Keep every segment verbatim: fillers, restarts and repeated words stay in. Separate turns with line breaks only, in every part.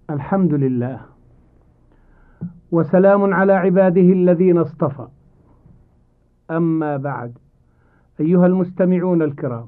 الحمد لله، وسلام على عباده الذين اصطفى. أما بعد، أيها المستمعون الكرام،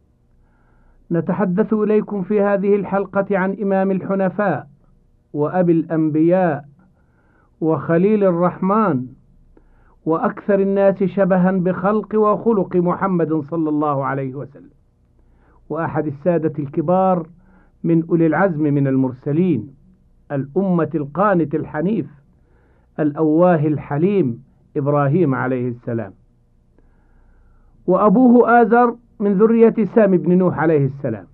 نتحدث إليكم في هذه الحلقة عن إمام الحنفاء وأبي الأنبياء وخليل الرحمن وأكثر الناس شبها بخلق وخلق محمد صلى الله عليه وسلم، وأحد السادة الكبار من أولي العزم من المرسلين، الأمة القانت الحنيف الأواه الحليم إبراهيم عليه السلام. وأبوه آزر من ذرية سام بن نوح عليه السلام.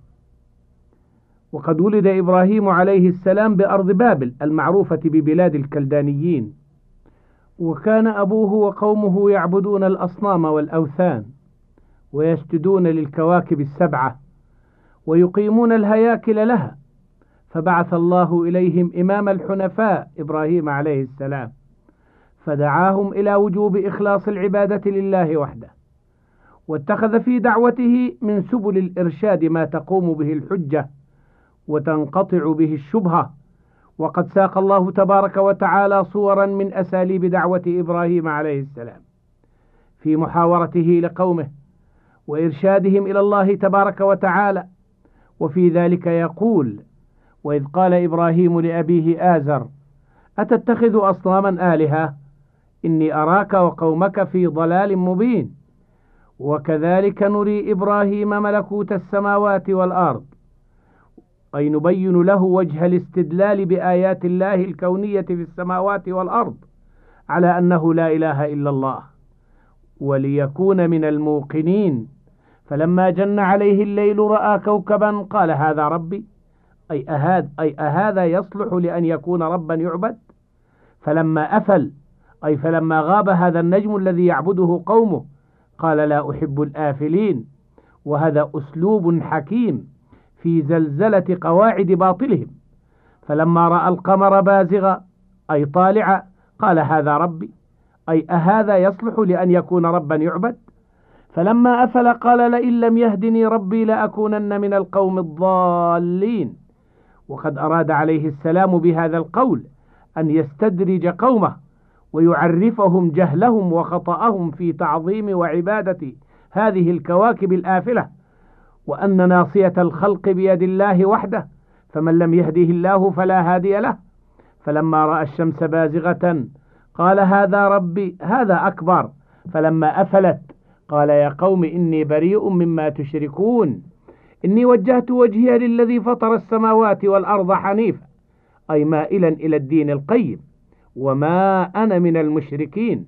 وقد ولد إبراهيم عليه السلام بأرض بابل المعروفة ببلاد الكلدانيين، وكان أبوه وقومه يعبدون الأصنام والأوثان، ويسجدون للكواكب السبعة، ويقيمون الهياكل لها، فبعث الله إليهم إمام الحنفاء إبراهيم عليه السلام، فدعاهم إلى وجوب إخلاص العبادة لله وحده، واتخذ في دعوته من سبل الإرشاد ما تقوم به الحجة وتنقطع به الشبهة. وقد ساق الله تبارك وتعالى صورا من أساليب دعوة إبراهيم عليه السلام في محاورته لقومه وإرشادهم إلى الله تبارك وتعالى. وفي ذلك يقول: وإذ قال إبراهيم لأبيه آزر أتتخذ أصناما آلهة إني أراك وقومك في ضلال مبين. وكذلك نري إبراهيم ملكوت السماوات والأرض، أي نبين له وجه الاستدلال بآيات الله الكونية في السماوات والأرض على أنه لا إله إلا الله، وليكون من الموقنين. فلما جن عليه الليل رأى كوكبا قال هذا ربي، أي أهذا, أي أهذا يصلح لأن يكون ربا يعبد. فلما أفل، أي فلما غاب هذا النجم الذي يعبده قومه، قال لا أحب الآفلين. وهذا أسلوب حكيم في زلزلة قواعد باطلهم. فلما رأى القمر بازغا، أي طالعا، قال هذا ربي، أي أهذا يصلح لأن يكون ربا يعبد. فلما أفل قال لئن لم يهدني ربي لأكونن من القوم الضالين. وقد أراد عليه السلام بهذا القول أن يستدرج قومه ويعرفهم جهلهم وخطأهم في تعظيم وعبادة هذه الكواكب الآفلة، وأن ناصية الخلق بيد الله وحده، فمن لم يهده الله فلا هادي له. فلما رأى الشمس بازغة قال هذا ربي، هذا أكبر. فلما أفلت قال يا قوم إني بريء مما تشركون، إني وجهت وجهي للذي فطر السماوات والأرض حنيفا، أي مائلا إلى الدين القيم، وما أنا من المشركين.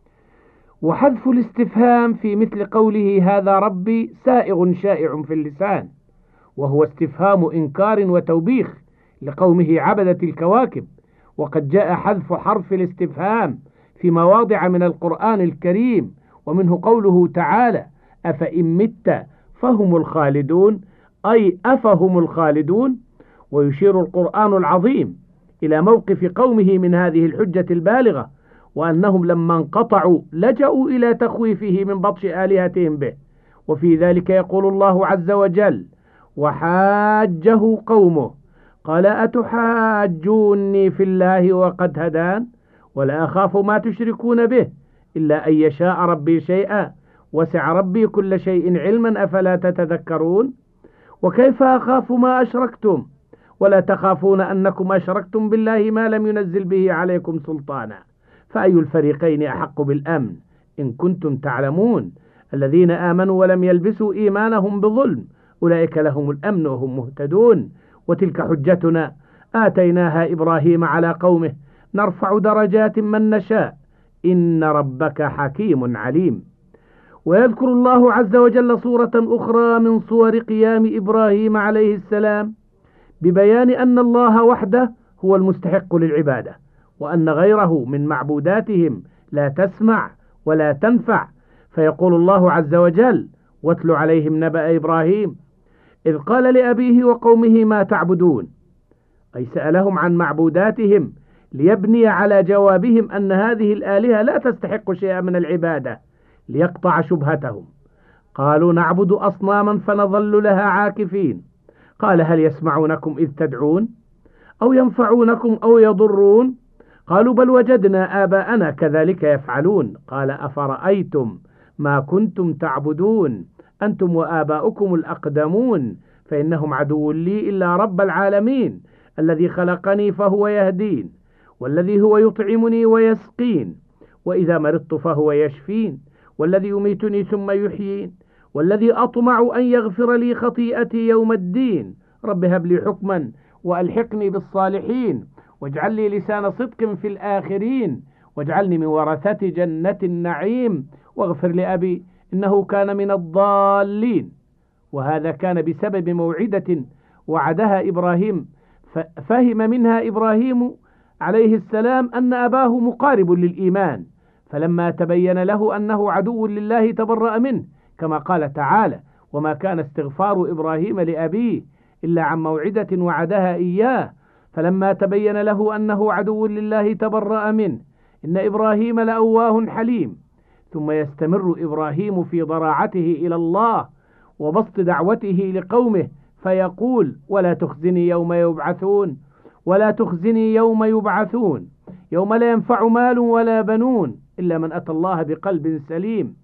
وحذف الاستفهام في مثل قوله هذا ربي سائغ شائع في اللسان، وهو استفهام إنكار وتوبيخ لقومه عبدة الكواكب. وقد جاء حذف حرف الاستفهام في مواضع من القرآن الكريم، ومنه قوله تعالى أفإن مت فهم الخالدون، أي أفهم الخالدون. ويشير القرآن العظيم إلى موقف قومه من هذه الحجة البالغة، وأنهم لما انقطعوا لجأوا إلى تخويفه من بطش آلهتهم به. وفي ذلك يقول الله عز وجل وحاجه قومه قال أتحاجوني في الله وقد هدان ولا أخاف ما تشركون به إلا أن يشاء ربي شيئا وسع ربي كل شيء علما أفلا تتذكرون. وكيف أخاف ما أشركتم ولا تخافون أنكم أشركتم بالله ما لم ينزل به عليكم سلطانا، فأي الفريقين أحق بالأمن إن كنتم تعلمون. الذين آمنوا ولم يلبسوا إيمانهم بظلم أولئك لهم الأمن وهم مهتدون. وتلك حجتنا آتيناها إبراهيم على قومه نرفع درجات من نشاء إن ربك حكيم عليم. ويذكر الله عز وجل صورة أخرى من صور قيام إبراهيم عليه السلام ببيان أن الله وحده هو المستحق للعبادة، وأن غيره من معبوداتهم لا تسمع ولا تنفع. فيقول الله عز وجل واتل عليهم نبأ إبراهيم إذ قال لأبيه وقومه ما تعبدون، أي سألهم عن معبوداتهم ليبني على جوابهم أن هذه الآلهة لا تستحق شيئا من العبادة ليقطع شبهتهم. قالوا نعبد أصناما فنظل لها عاكفين. قال هل يسمعونكم إذ تدعون، أو ينفعونكم أو يضرون؟ قالوا بل وجدنا آباءنا كذلك يفعلون. قال أفرأيتم ما كنتم تعبدون أنتم وآباؤكم الأقدمون فإنهم عدو لي إلا رب العالمين الذي خلقني فهو يهدين، والذي هو يطعمني ويسقين، وإذا مرضت فهو يشفين، والذي يميتني ثم يحيين، والذي أطمع أن يغفر لي خطيئتي يوم الدين. رب هب لي حكما وألحقني بالصالحين واجعل لي لسان صدق في الآخرين واجعلني من ورثة جنة النعيم واغفر لأبي إنه كان من الضالين. وهذا كان بسبب موعدة وعدها إبراهيم، فهم منها إبراهيم عليه السلام أن أباه مقارب للإيمان، فلما تبين له أنه عدو لله تبرأ منه، كما قال تعالى: وما كان استغفار إبراهيم لأبيه إلا عن موعدة وعدها إياه، فلما تبين له أنه عدو لله تبرأ منه. إن إبراهيم لأواه حليم. ثم يستمر إبراهيم في ضراعته إلى الله وبسط دعوته لقومه فيقول: ولا تخزني يوم يبعثون ولا تخزني يوم يبعثون يوم لا ينفع مال ولا بنون إلا من أتى الله بقلب سليم.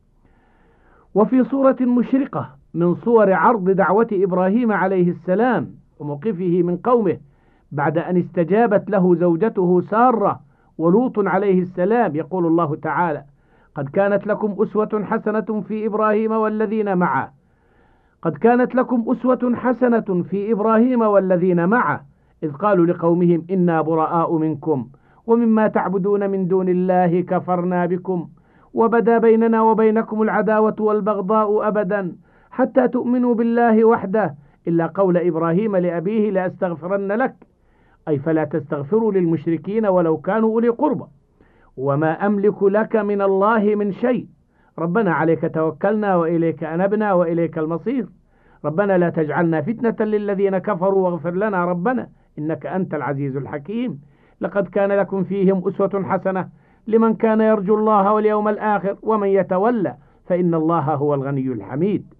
وفي صورة مشرقة من صور عرض دعوة إبراهيم عليه السلام وموقفه من قومه بعد أن استجابت له زوجته سارة ولوط عليه السلام، يقول الله تعالى: قد كانت لكم أسوة حسنة في إبراهيم والذين معه قد كانت لكم أسوة حسنة في إبراهيم والذين معه إذ قالوا لقومهم إنا براء منكم ومما تعبدون من دون الله كفرنا بكم وبدا بيننا وبينكم العداوة والبغضاء أبدا حتى تؤمنوا بالله وحده إلا قول إبراهيم لأبيه لأستغفرن لك، أي فلا تستغفروا للمشركين ولو كانوا أولي قربى، وما أملك لك من الله من شيء، ربنا عليك توكلنا وإليك أنبنا وإليك المصير، ربنا لا تجعلنا فتنة للذين كفروا واغفر لنا ربنا إنك أنت العزيز الحكيم. لقد كان لكم فيهم أسوة حسنة لمن كان يرجو الله واليوم الآخر ومن يتولى فإن الله هو الغني الحميد.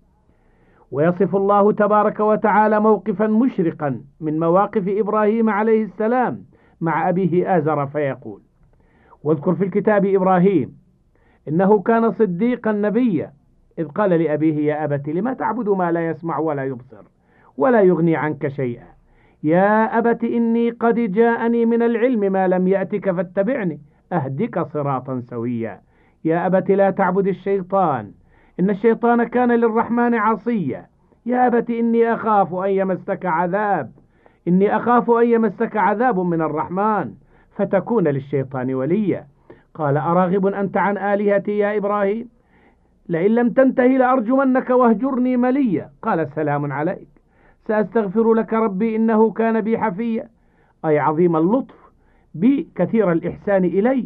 ويصف الله تبارك وتعالى موقفا مشرقا من مواقف إبراهيم عليه السلام مع أبيه آزر فيقول: واذكر في الكتاب إبراهيم إنه كان صديقا نبيا إذ قال لأبيه: يا أبت لما تعبد ما لا يسمع ولا يبصر ولا يغني عنك شيئا، يا أبت إني قد جاءني من العلم ما لم يأتك فاتبعني أهدك صراطا سويا، يا أبت لا تعبد الشيطان إن الشيطان كان للرحمن عصيا، يا أبت إني أخاف أن يمسك عذاب إني أخاف أن يمسك عذاب من الرحمن فتكون للشيطان وليا. قال: أراغب أنت عن آلهتي يا إبراهيم؟ لئن لم تنتهي لأرجمنك واهجرني مليا. قال: سلام عليك سأستغفر لك ربي إنه كان بي حفيا، أي عظيم اللطف بي كثير الإحسان إلي،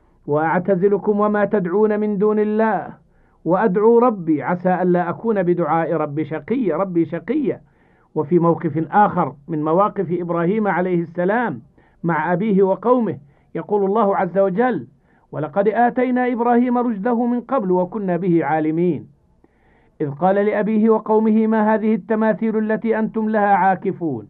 وأعتزلكم وما تدعون من دون الله وأدعو ربي عسى ألا أكون بدعاء ربي شقيا ربي شقيا. وفي موقف آخر من مواقف إبراهيم عليه السلام مع أبيه وقومه يقول الله عز وجل: ولقد آتينا إبراهيم رشده من قبل وكنا به عالمين إذ قال لأبيه وقومه ما هذه التماثيل التي أنتم لها عاكفون؟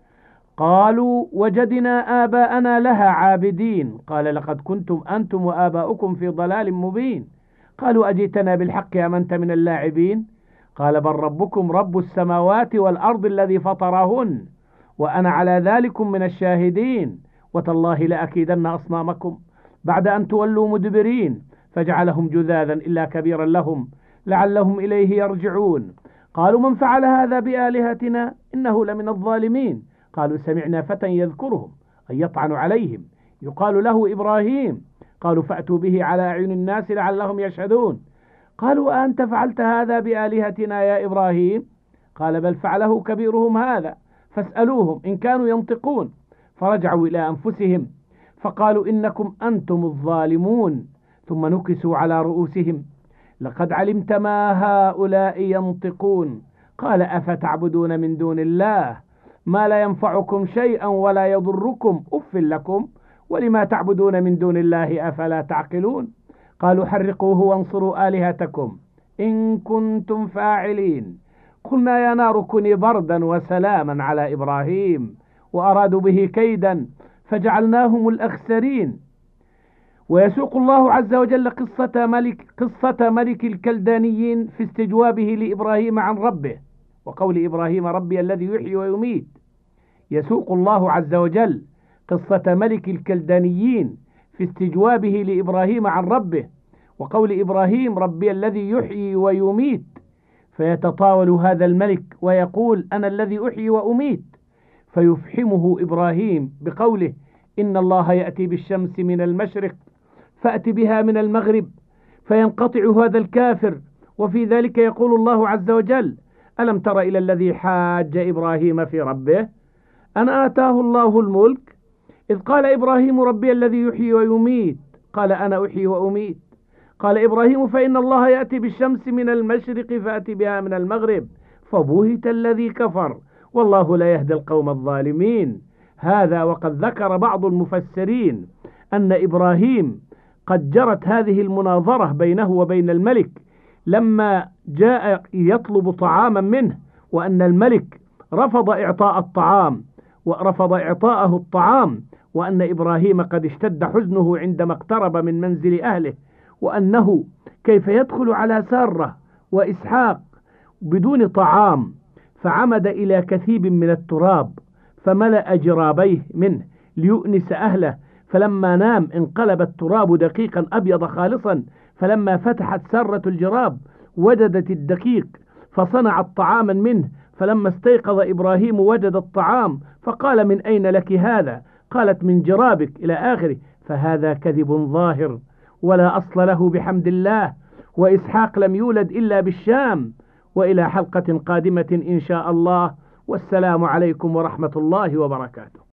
قالوا وجدنا آباءنا لها عابدين. قال: لقد كنتم أنتم وآباؤكم في ضلال مبين. قالوا: أجئتنا بالحق أم أنت من اللاعبين؟ قال: بل ربكم رب السماوات والأرض الذي فطرهن وأنا على ذلكم من الشاهدين، وتالله لأكيدن أصنامكم بعد أن تولوا مدبرين فجعلهم جذاذا إلا كبيرا لهم لعلهم إليه يرجعون. قالوا: من فعل هذا بآلهتنا إنه لمن الظالمين. قالوا: سمعنا فتى يذكرهم أن يطعن عليهم يقال له إبراهيم. قالوا: فأتوا به على أعين الناس لعلهم يشهدون. قالوا: أنت فعلت هذا بآلهتنا يا إبراهيم؟ قال: بل فعله كبيرهم هذا فاسألوهم إن كانوا ينطقون. فرجعوا إلى أنفسهم فقالوا: إنكم أنتم الظالمون. ثم نكسوا على رؤوسهم: لقد علمت ما هؤلاء ينطقون. قال: أفتعبدون من دون الله ما لا ينفعكم شيئا ولا يضركم أف لكم ولما تعبدون من دون الله أفلا تعقلون. قالوا: حرقوه وانصروا آلهتكم إن كنتم فاعلين. قلنا: يا نار كوني بردا وسلاما على إبراهيم وأرادوا به كيدا فجعلناهم الأخسرين. ويسوق الله عز وجل قصة ملك, قصة ملك الكلدانيين في استجوابه لإبراهيم عن ربه وقول إبراهيم ربي الذي يحيي ويميت. يسوق الله عز وجل قصة ملك الكلدانيين في استجوابه لإبراهيم عن ربه وقول إبراهيم ربي الذي يحيي ويميت، فيتطاول هذا الملك ويقول أنا الذي أحيي وأميت، فيفحمه إبراهيم بقوله إن الله يأتي بالشمس من المشرق فأت بها من المغرب، فينقطع هذا الكافر. وفي ذلك يقول الله عز وجل ألم تر إلى الذي حاج إبراهيم في ربه أن آتاه الله الملك إذ قال إبراهيم ربي الذي يحيي ويميت قال أنا أحيي وأميت. قال إبراهيم فإن الله يأتي بالشمس من المشرق فأت بها من المغرب، فبهت الذي كفر والله لا يهدي القوم الظالمين. هذا وقد ذكر بعض المفسرين أن إبراهيم قد جرت هذه المناظرة بينه وبين الملك لما جاء يطلب طعاما منه، وأن الملك رفض إعطاء الطعام ورفض إعطاءه الطعام، وأن إبراهيم قد اشتد حزنه عندما اقترب من منزل أهله، وأنه كيف يدخل على سارة وإسحاق بدون طعام، فعمد إلى كثيب من التراب فملأ جرابيه منه ليؤنس أهله، فلما نام انقلب التراب دقيقا أبيض خالصا، فلما فتحت سارة الجراب وجدت الدقيق فصنعت طعاما منه، فلما استيقظ إبراهيم وجد الطعام فقال من أين لك هذا؟ قالت من جرابك إلى آخره. فهذا كذب ظاهر ولا أصل له بحمد الله. وإسحاق لم يولد إلا بالشام. وإلى حلقة قادمة إن شاء الله، والسلام عليكم ورحمة الله وبركاته.